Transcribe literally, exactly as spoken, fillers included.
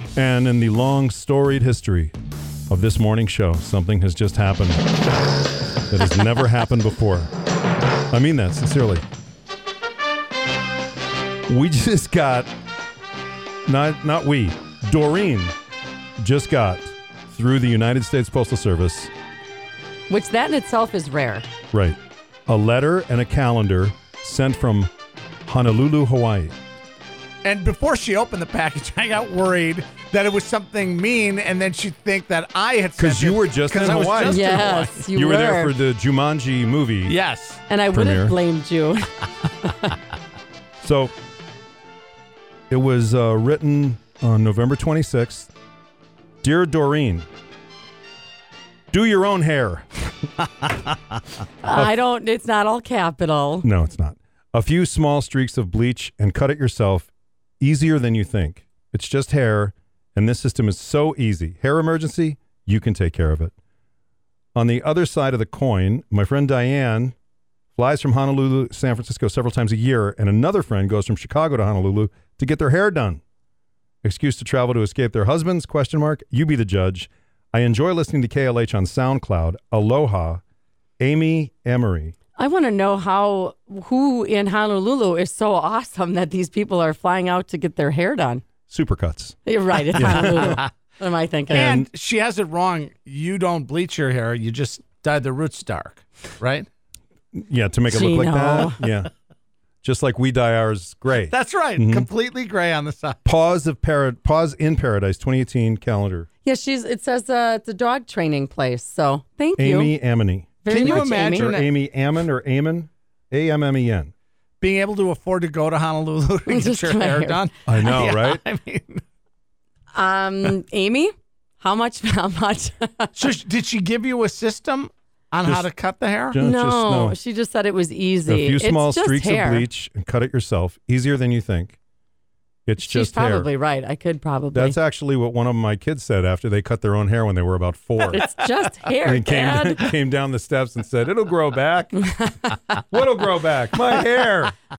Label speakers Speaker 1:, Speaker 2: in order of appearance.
Speaker 1: And in the long storied history of this morning show, something has just happened that has never happened before. I mean that sincerely. We just got, not not we, Doreen just got through the United States Postal Service.
Speaker 2: Which that in itself is rare.
Speaker 1: Right. A letter and a calendar sent from Honolulu, Hawaii.
Speaker 3: And before she opened the package, I got worried that it was something mean, and then she'd think that I had sent it.
Speaker 1: Because you were just in
Speaker 3: I was
Speaker 1: Hawaii.
Speaker 3: just in
Speaker 2: Yes,
Speaker 3: Hawaii.
Speaker 2: you,
Speaker 1: You were
Speaker 2: were.
Speaker 1: there for the Jumanji movie.
Speaker 3: Yes.
Speaker 2: And I would
Speaker 1: premiere.
Speaker 2: have blamed you.
Speaker 1: So it was uh, written on November twenty-sixth. Dear Doreen, do your own hair.
Speaker 2: I don't, it's not all capital.
Speaker 1: No, it's not. A few small streaks of bleach and cut it yourself. Easier than you think. It's just hair, and this system is so easy. Hair emergency, you can take care of it. On the other side of the coin, my friend Diane flies from Honolulu, San Francisco several times a year, and another friend goes from Chicago to Honolulu to get their hair done. Excuse to travel to escape their husbands? Question mark. You be the judge. I enjoy listening to K L H on SoundCloud. Aloha, Amy Emery.
Speaker 2: I want to know how, who in Honolulu is so awesome that these people are flying out to get their hair done.
Speaker 1: Supercuts.
Speaker 2: You're right. It's Honolulu. What am I thinking?
Speaker 3: And she has it wrong. You don't bleach your hair. You just dye the roots dark, right?
Speaker 1: Yeah, to make it look like
Speaker 2: Gino.
Speaker 1: that. Yeah. Just like we dye ours gray.
Speaker 3: That's right.
Speaker 1: Mhm.
Speaker 3: Completely gray on the side.
Speaker 1: Pause of Para- Pause in Paradise twenty eighteen calendar.
Speaker 2: yeah, she's. It says uh, it's a dog training place. So thank you.
Speaker 1: Amy Amony.
Speaker 2: Very
Speaker 3: Can you
Speaker 2: much,
Speaker 3: imagine
Speaker 2: Amy.
Speaker 1: Or Amy Ammon or Amon. A M M E N.
Speaker 3: Being able to afford to go to Honolulu to get
Speaker 2: Just
Speaker 3: your
Speaker 2: my
Speaker 3: hair
Speaker 2: hair.
Speaker 3: done.
Speaker 1: I know,
Speaker 3: Yeah,
Speaker 1: right?
Speaker 3: I mean,
Speaker 2: Um, Amy, how much? How much?
Speaker 3: so sh- did she give you a system on how
Speaker 1: Just-
Speaker 3: to cut the hair?
Speaker 1: Just-
Speaker 2: no,
Speaker 1: no.
Speaker 2: she just said it was easy.
Speaker 1: A few small
Speaker 2: it's just
Speaker 1: streaks
Speaker 2: hair.
Speaker 1: of bleach and cut it yourself. Easier than you think. It's
Speaker 2: She's
Speaker 1: just hair.
Speaker 2: probably right. I could probably.
Speaker 1: That's actually what one of my kids said after they cut their own hair when they were about four.
Speaker 2: it's just hair,
Speaker 1: And he came,
Speaker 2: Dad.
Speaker 1: came down the steps and said, "It'll grow back." What'll grow back? My hair.